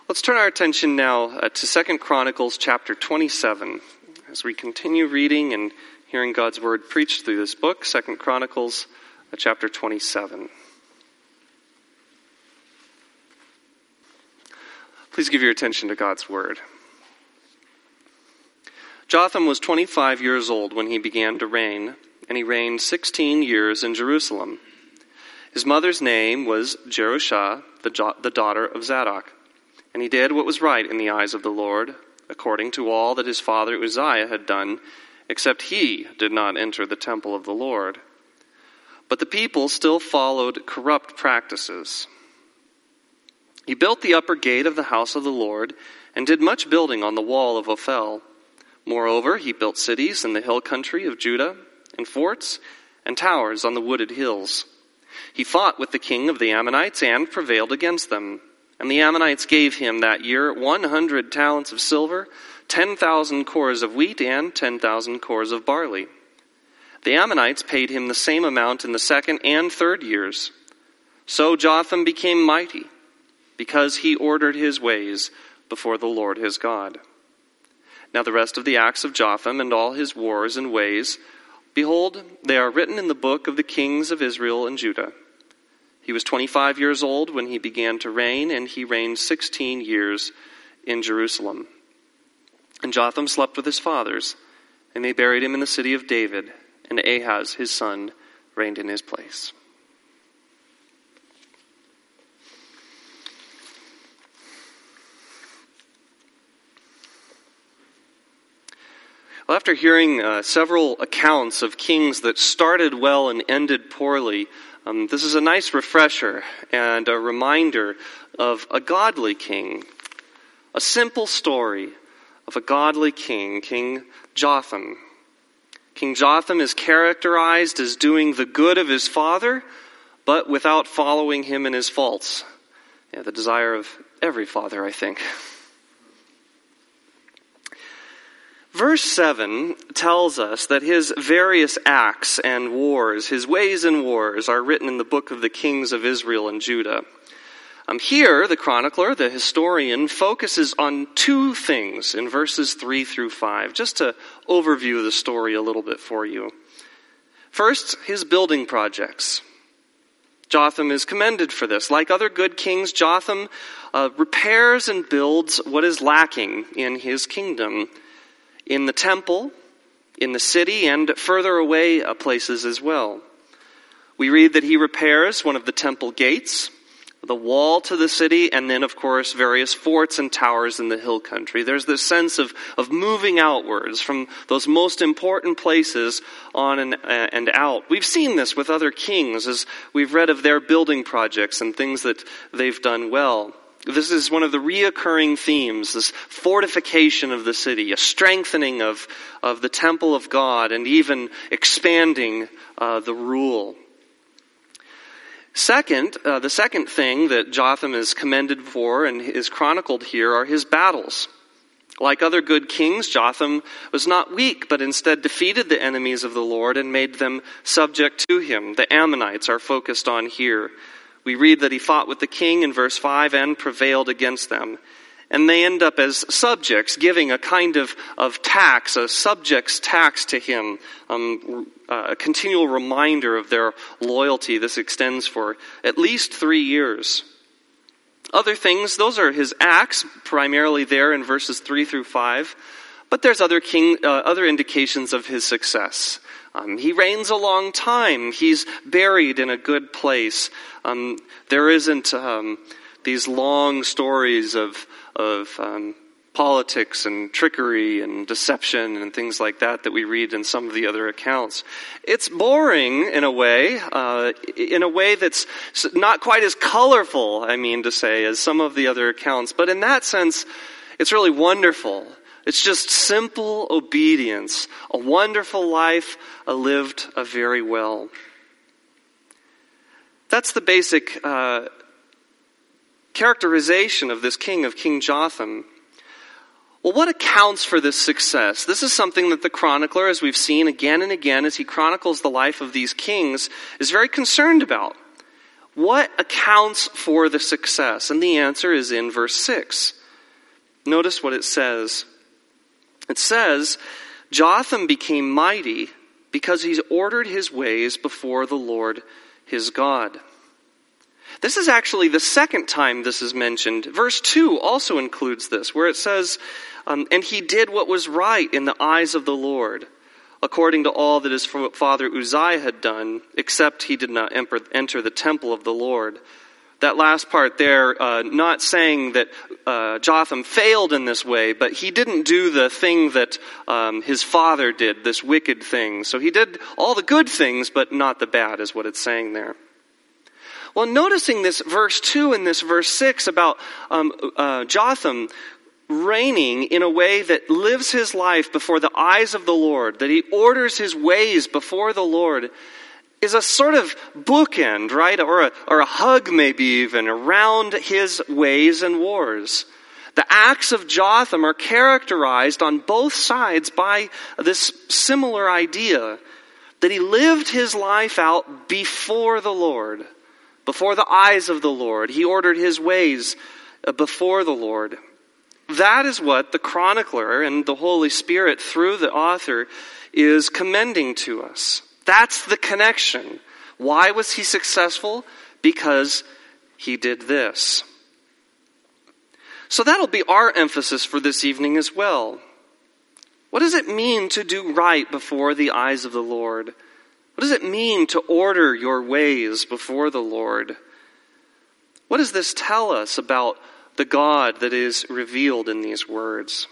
Let's turn our attention now to 2 Chronicles chapter 27. As we continue reading and hearing God's word preached through this book, 2 Chronicles chapter 27. Please give your attention to God's word. Jotham was 25 years old when he began to reign, and he reigned 16 years in Jerusalem. His mother's name was Jerushah, the daughter of Zadok. And he did what was right in the eyes of the Lord, according to all that his father Uzziah had done, except he did not enter the temple of the Lord. But the people still followed corrupt practices. He built the upper gate of the house of the Lord, and did much building on the wall of Ophel. Moreover, he built cities in the hill country of Judah, and forts and towers on the wooded hills. He fought with the king of the Ammonites and prevailed against them. And the Ammonites gave him that year 100 talents of silver, 10,000 cores of wheat, and 10,000 cores of barley. The Ammonites paid him the same amount in the second and third years. So Jotham became mighty, because he ordered his ways before the Lord his God. Now the rest of the acts of Jotham and all his wars and ways, behold, they are written in the book of the kings of Israel and Judah. He was 25 years old when he began to reign, and he reigned 16 years in Jerusalem. And Jotham slept with his fathers, and they buried him in the city of David, and Ahaz his son reigned in his place. Well, after hearing several accounts of kings that started well and ended poorly, this is a nice refresher and a reminder of a godly king. A simple story of a godly king, King Jotham. King Jotham is characterized as doing the good of his father, but without following him in his faults. Yeah, the desire of every father, I think. Verse 7 tells us that his various acts and wars, his ways and wars, are written in the book of the kings of Israel and Judah. Here, the chronicler, the historian, focuses on two things in verses 3 through 5, just to overview the story a little bit for you. First, his building projects. Jotham is commended for this. Like other good kings, Jotham repairs and builds what is lacking in his kingdom, in the temple, in the city, and further away places as well. We read that he repairs one of the temple gates, the wall to the city, and then, of course, various forts and towers in the hill country. There's this sense of moving outwards from those most important places on and out. We've seen this with other kings as we've read of their building projects and things that they've done well. This is one of the reoccurring themes, this fortification of the city, a strengthening of the temple of God, and even expanding the rule. Second, the second thing that Jotham is commended for and is chronicled here are his battles. Like other good kings, Jotham was not weak, but instead defeated the enemies of the Lord and made them subject to him. The Ammonites are focused on here. We read that he fought with the king in verse 5 and prevailed against them. And they end up as subjects, giving a kind of tax, a subject's tax to him, a continual reminder of their loyalty. This extends for at least 3 years. Other things, those are his acts, primarily there in verses 3 through 5. But there's other indications of his success. He reigns a long time. He's buried in a good place. There isn't these long stories of politics and trickery and deception and things like that we read in some of the other accounts. It's boring in a way that's not quite as colorful, as some of the other accounts. But in that sense, it's really wonderful. It's just simple obedience, a wonderful life, lived very well. That's the basic characterization of this king, of King Jotham. Well, what accounts for this success? This is something that the chronicler, as we've seen again and again as he chronicles the life of these kings, is very concerned about. What accounts for the success? And the answer is in verse 6. Notice what it says. It says, Jotham became mighty because he ordered his ways before the Lord his God. This is actually the second time this is mentioned. Verse 2 also includes this, where it says, and he did what was right in the eyes of the Lord, according to all that his father Uzziah had done, except he did not enter the temple of the Lord. That last part there, not saying that Jotham failed in this way, but he didn't do the thing that his father did, this wicked thing. So he did all the good things, but not the bad, is what it's saying there. Well, noticing this verse 2 and this verse 6 about Jotham reigning in a way that lives his life before the eyes of the Lord, that he orders his ways before the Lord, is a sort of bookend, right? Or a hug maybe even around his ways and wars. The acts of Jotham are characterized on both sides by this similar idea that he lived his life out before the Lord, before the eyes of the Lord. He ordered his ways before the Lord. That is what the chronicler and the Holy Spirit through the author is commending to us. That's the connection. Why was he successful? Because he did this. So that'll be our emphasis for this evening as well. What does it mean to do right before the eyes of the Lord? What does it mean to order your ways before the Lord? What does this tell us about the God that is revealed in these words?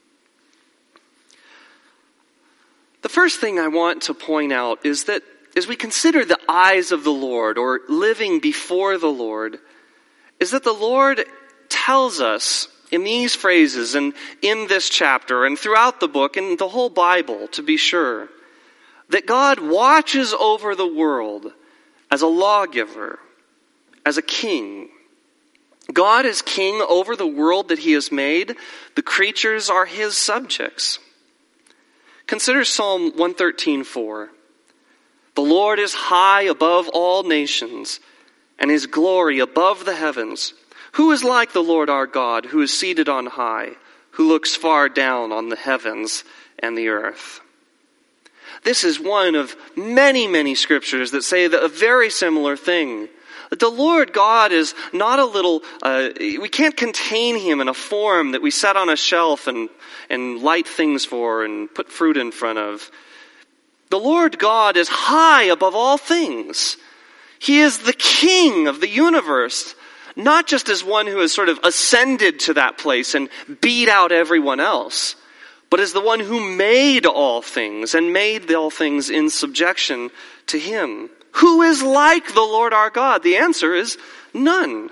The first thing I want to point out is that as we consider the eyes of the Lord, or living before the Lord, is that the Lord tells us in these phrases and in this chapter and throughout the book and the whole Bible, to be sure, that God watches over the world as a lawgiver, as a king. God is king over the world that he has made. The creatures are his subjects. Consider Psalm 113:4. The Lord is high above all nations, and his glory above the heavens. Who is like the Lord our God, who is seated on high, who looks far down on the heavens and the earth? This is one of many, many scriptures that say a very similar thing. That the Lord God is not a little, we can't contain him in a form that we set on a shelf and light things for and put fruit in front of. The Lord God is high above all things. He is the king of the universe, not just as one who has sort of ascended to that place and beat out everyone else, but as the one who made all things and made all things in subjection to him. Who is like the Lord our God? The answer is none.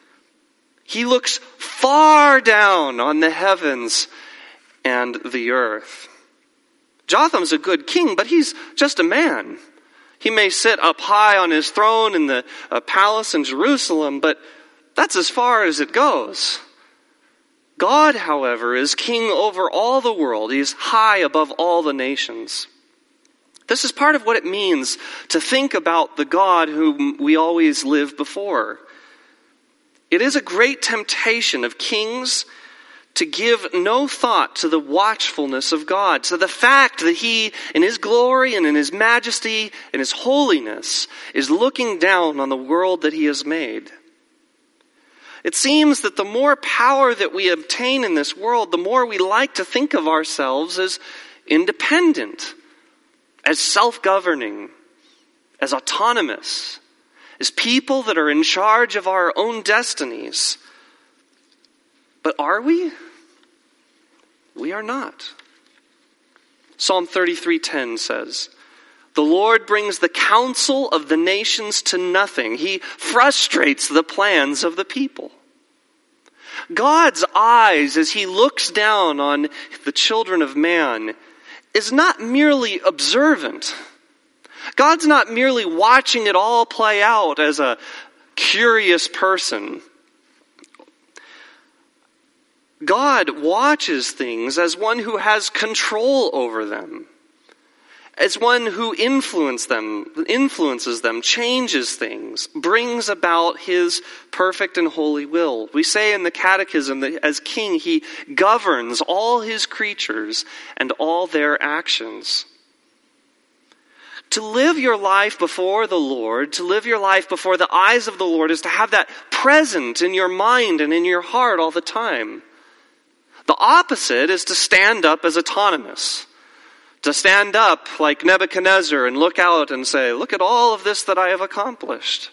He looks far down on the heavens and the earth. Jotham's a good king, but he's just a man. He may sit up high on his throne in the palace in Jerusalem, but that's as far as it goes. God, however, is king over all the world. He is high above all the nations. This is part of what it means to think about the God whom we always live before. It is a great temptation of kings to give no thought to the watchfulness of God, to the fact that he, in his glory and in his majesty and his holiness, is looking down on the world that he has made. It seems that the more power that we obtain in this world, the more we like to think of ourselves as independent, as self-governing, as autonomous, as people that are in charge of our own destinies. But are we? We are not. Psalm 33:10 says, "The Lord brings the counsel of the nations to nothing. He frustrates the plans of the people." God's eyes, as he looks down on the children of man, is not merely observant. God's not merely watching it all play out as a curious person. God watches things as one who has control over them. as one who influences them, changes things, brings about his perfect and holy will. We say in the Catechism that as king, he governs all his creatures and all their actions. To live your life before the Lord, to live your life before the eyes of the Lord, is to have that present in your mind and in your heart all the time. The opposite is to stand up as autonomous. To stand up like Nebuchadnezzar and look out and say, look at all of this that I have accomplished.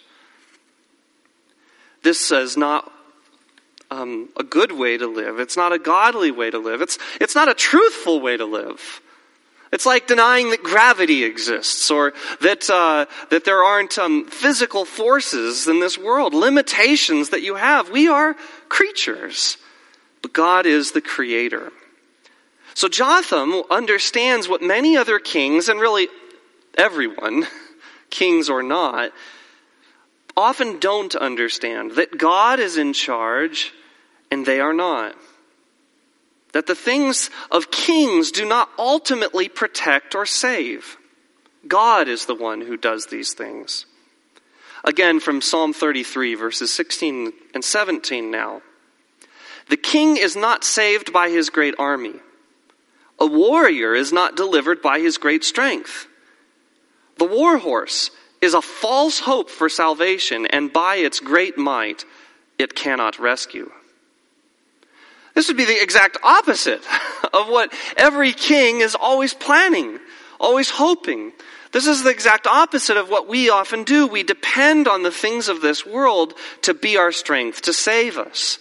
This is not a good way to live. It's not a godly way to live. It's not a truthful way to live. It's like denying that gravity exists or that there aren't physical forces in this world, limitations that you have. We are creatures, but God is the creator. So Jotham understands what many other kings, and really everyone, kings or not, often don't understand. That God is in charge and they are not. That the things of kings do not ultimately protect or save. God is the one who does these things. Again, from Psalm 33, verses 16 and 17 now. The king is not saved by his great army. A warrior is not delivered by his great strength. The war horse is a false hope for salvation, and by its great might, it cannot rescue. This would be the exact opposite of what every king is always planning, always hoping. This is the exact opposite of what we often do. We depend on the things of this world to be our strength, to save us.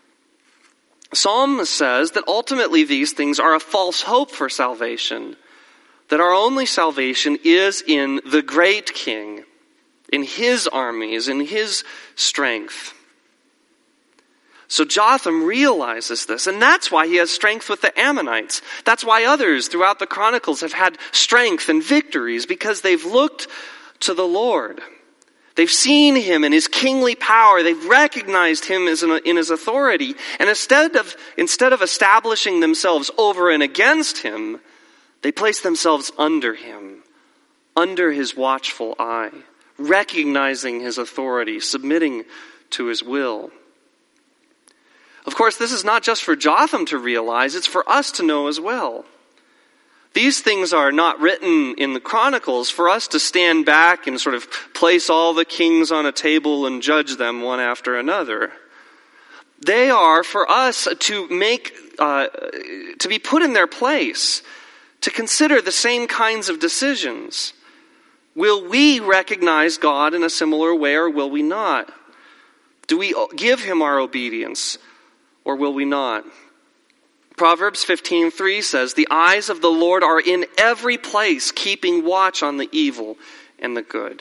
Psalm says that ultimately these things are a false hope for salvation, that our only salvation is in the great king, in his armies, in his strength. So Jotham realizes this, and that's why he has strength with the Ammonites. That's why others throughout the Chronicles have had strength and victories, because they've looked to the Lord. They've seen him in his kingly power. They've recognized him in his authority. And instead of establishing themselves over and against him, they place themselves under him, under his watchful eye, recognizing his authority, submitting to his will. Of course, this is not just for Jotham to realize, it's for us to know as well. These things are not written in the Chronicles for us to stand back and sort of place all the kings on a table and judge them one after another. They are for us to be put in their place, to consider the same kinds of decisions. Will we recognize God in a similar way, or will we not? Do we give him our obedience, or will we not? Proverbs 15:3 says, "The eyes of the Lord are in every place, keeping watch on the evil and the good."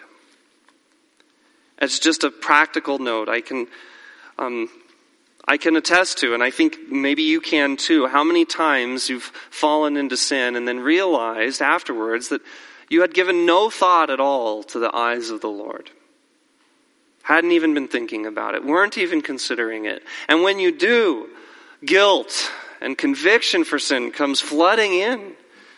As just a practical note, I can attest to, and I think maybe you can too, how many times you've fallen into sin and then realized afterwards that you had given no thought at all to the eyes of the Lord. Hadn't even been thinking about it, weren't even considering it. And when you do, guilt and conviction for sin comes flooding in.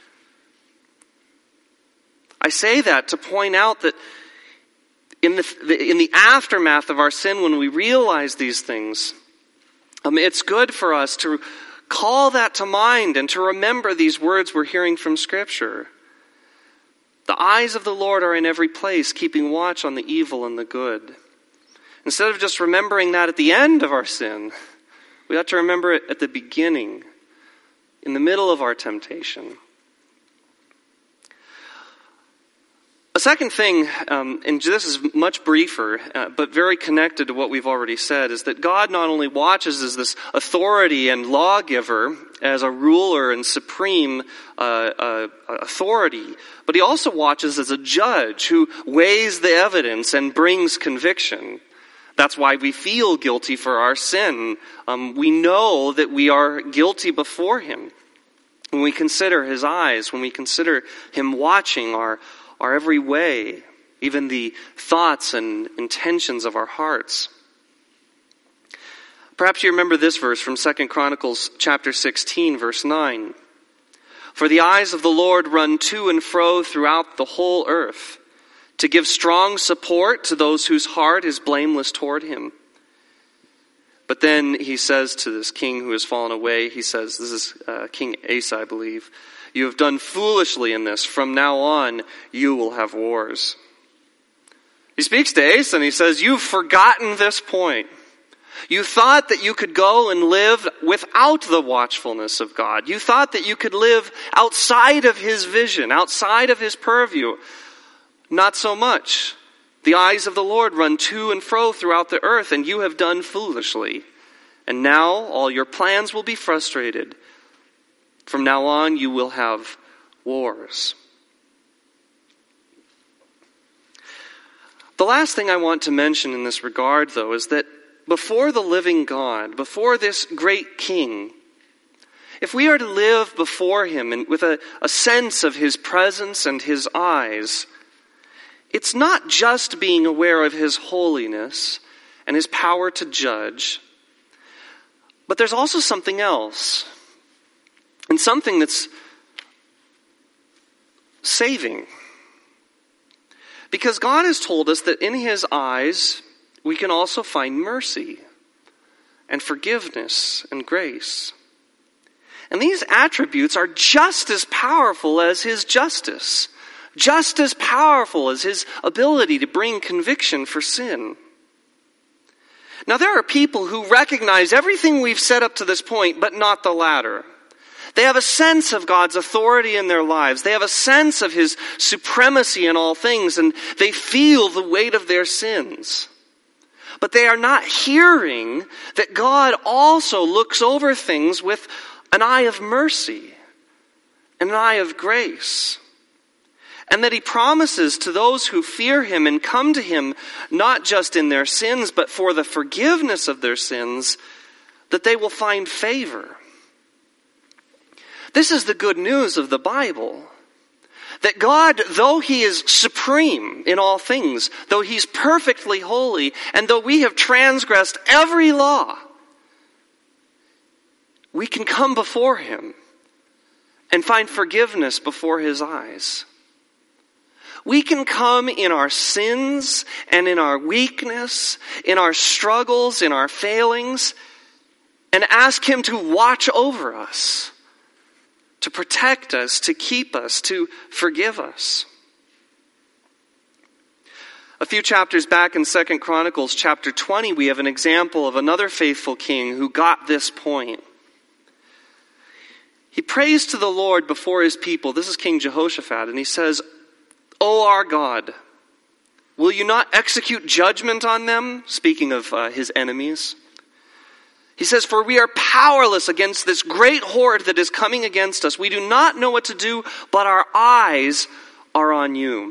I say that to point out that in the aftermath of our sin, when we realize these things, it's good for us to call that to mind and to remember these words we're hearing from Scripture. The eyes of the Lord are in every place, keeping watch on the evil and the good. Instead of just remembering that at the end of our sin, we ought to remember it at the beginning, in the middle of our temptation. A second thing, and this is much briefer, but very connected to what we've already said, is that God not only watches as this authority and lawgiver, as a ruler and supreme authority, but he also watches as a judge who weighs the evidence and brings conviction. That's why we feel guilty for our sin. We know that we are guilty before him. When we consider his eyes, when we consider him watching our every way, even the thoughts and intentions of our hearts. Perhaps you remember this verse from 2 Chronicles chapter 16, verse 9. For the eyes of the Lord run to and fro throughout the whole earth, to give strong support to those whose heart is blameless toward him. But then he says to this king who has fallen away, he says, this is King Asa, I believe, you have done foolishly in this. From now on, you will have wars. He speaks to Asa and he says, you've forgotten this point. You thought that you could go and live without the watchfulness of God. You thought that you could live outside of his vision, outside of his purview. Not so much. The eyes of the Lord run to and fro throughout the earth, and you have done foolishly. And now all your plans will be frustrated. From now on, you will have wars. The last thing I want to mention in this regard, though, is that before the living God, before this great king, if we are to live before him and with a sense of his presence and his eyes, it's not just being aware of his holiness and his power to judge, but there's also something else, and something that's saving. Because God has told us that in his eyes, we can also find mercy and forgiveness and grace. And these attributes are just as powerful as his justice, just as powerful as his ability to bring conviction for sin. Now, there are people who recognize everything we've said up to this point, but not the latter. They have a sense of God's authority in their lives. They have a sense of his supremacy in all things, and they feel the weight of their sins. But they are not hearing that God also looks over things with an eye of mercy, an eye of grace. And that he promises to those who fear him and come to him, not just in their sins, but for the forgiveness of their sins, that they will find favor. This is the good news of the Bible. That God, though he is supreme in all things, though he's perfectly holy, and though we have transgressed every law, we can come before him and find forgiveness before his eyes. We can come in our sins and in our weakness, in our struggles, in our failings, and ask him to watch over us, to protect us, to keep us, to forgive us. A few chapters back in 2 Chronicles chapter 20, we have an example of another faithful king who got this point. He prays to the Lord before his people. This is King Jehoshaphat, and he says, O our God, will you not execute judgment on them? Speaking of his enemies. He says, for we are powerless against this great horde that is coming against us. We do not know what to do, but our eyes are on you.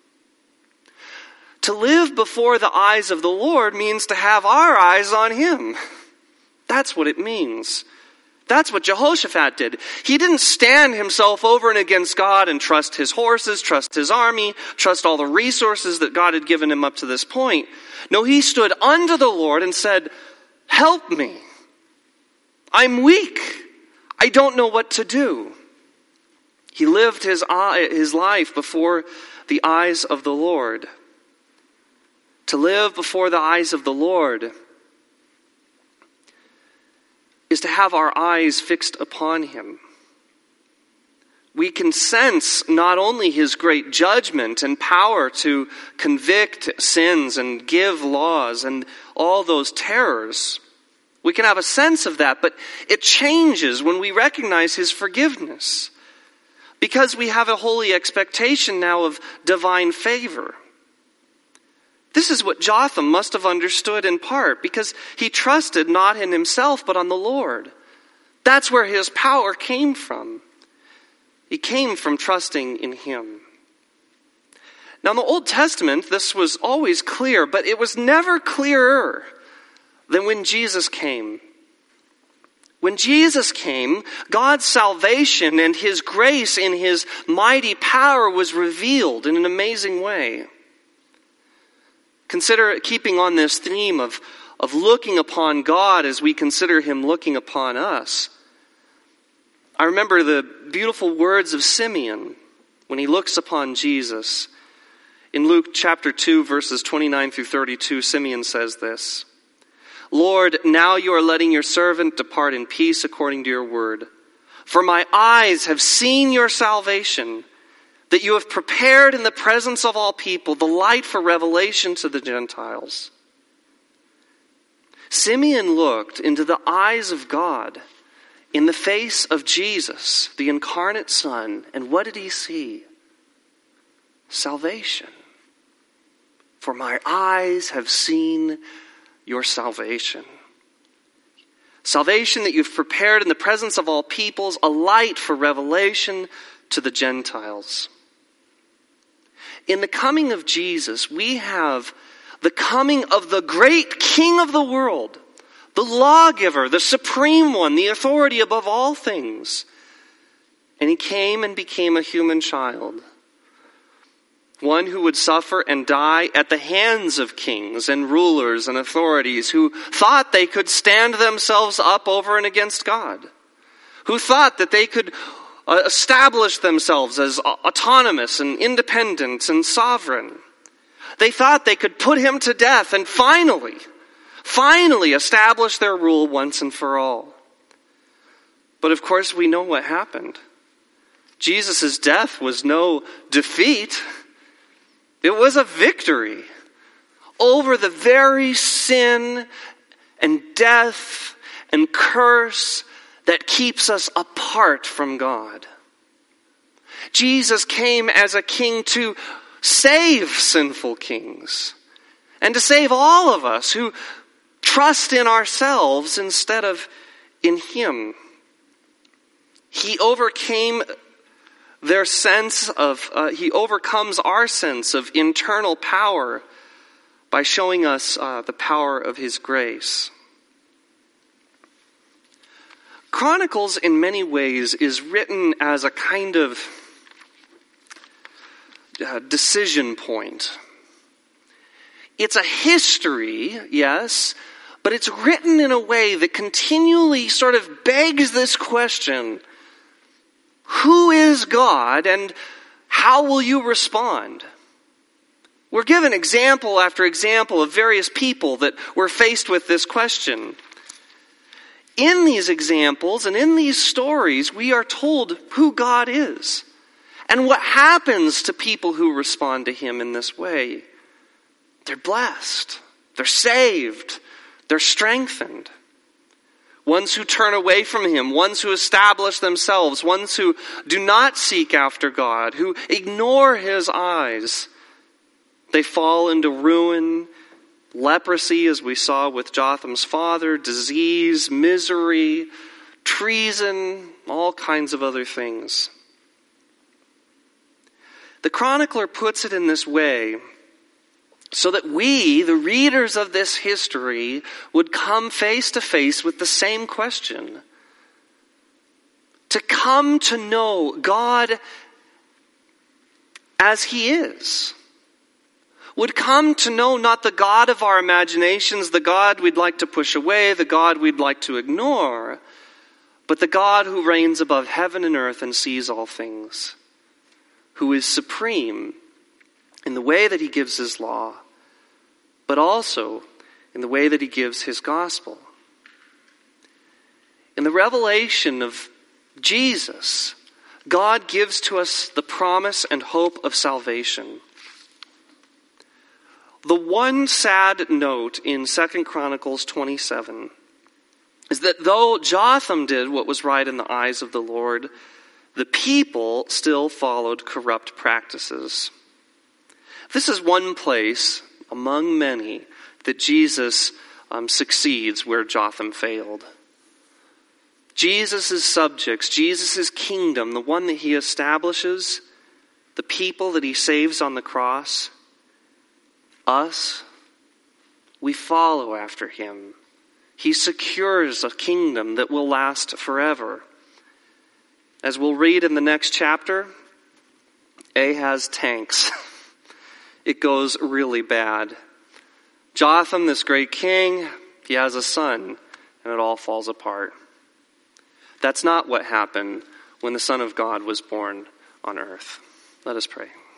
To live before the eyes of the Lord means to have our eyes on him. That's what it means. That's what Jehoshaphat did. He didn't stand himself over and against God and trust his horses, trust his army, trust all the resources that God had given him up to this point. No, he stood under the Lord and said, help me. I'm weak. I don't know what to do. He lived his life before the eyes of the Lord. To live before the eyes of the Lord is to have our eyes fixed upon him. We can sense not only his great judgment and power to convict sins and give laws and all those terrors. We can have a sense of that, but it changes when we recognize his forgiveness. Because we have a holy expectation now of divine favor. This is what Jotham must have understood in part, because he trusted not in himself, but on the Lord. That's where his power came from. He came from trusting in him. Now in the Old Testament, this was always clear, but it was never clearer than when Jesus came. When Jesus came, God's salvation and his grace in his mighty power was revealed in an amazing way. Consider keeping on this theme of looking upon God as we consider him looking upon us. I remember the beautiful words of Simeon when he looks upon Jesus. In Luke chapter 2, verses 29 through 32, Simeon says this, "Lord, now you are letting your servant depart in peace according to your word. For my eyes have seen your salvation, that you have prepared in the presence of all people the light for revelation to the Gentiles." Simeon looked into the eyes of God in the face of Jesus, the incarnate Son, and what did he see? Salvation. For my eyes have seen your salvation. Salvation that you've prepared in the presence of all peoples, a light for revelation to the Gentiles. In the coming of Jesus, we have the coming of the great King of the world, the lawgiver, the supreme one, the authority above all things. And he came and became a human child. One who would suffer and die at the hands of kings and rulers and authorities who thought they could stand themselves up over and against God. Who thought that they could establish themselves as autonomous and independent and sovereign. They thought they could put him to death and finally establish their rule once and for all. But of course we know what happened. Jesus' death was no defeat. It was a victory over the very sin and death and curse that keeps us apart from God. Jesus came as a king to save sinful kings and to save all of us who trust in ourselves instead of in him. He overcame their sense of, he overcomes our sense of internal power by showing us the power of his grace. Chronicles, in many ways, is written as a kind of decision point. It's a history, yes, but it's written in a way that continually sort of begs this question: who is God and how will you respond? We're given example after example of various people that were faced with this question. In these examples and in these stories, we are told who God is and what happens to people who respond to him in this way. They're blessed. They're saved. They're strengthened. Ones who turn away from him, ones who establish themselves, ones who do not seek after God, who ignore his eyes, they fall into ruin, leprosy, as we saw with Jotham's father, disease, misery, treason, all kinds of other things. The chronicler puts it in this way so that we, the readers of this history, would come face to face with the same question. To come to know God as he is. Would come to know not the God of our imaginations, the God we'd like to push away, the God we'd like to ignore, but the God who reigns above heaven and earth and sees all things, who is supreme in the way that he gives his law, but also in the way that he gives his gospel. In the revelation of Jesus, God gives to us the promise and hope of salvation. The one sad note in 2 Chronicles 27 is that though Jotham did what was right in the eyes of the Lord, the people still followed corrupt practices. This is one place among many that Jesus succeeds where Jotham failed. Jesus' subjects, Jesus' kingdom, the one that he establishes, the people that he saves on the cross, us, we follow after him. He secures a kingdom that will last forever. As we'll read in the next chapter, Ahaz tanks. It goes really bad. Jotham, this great king, he has a son, and it all falls apart. That's not what happened when the Son of God was born on earth. Let us pray.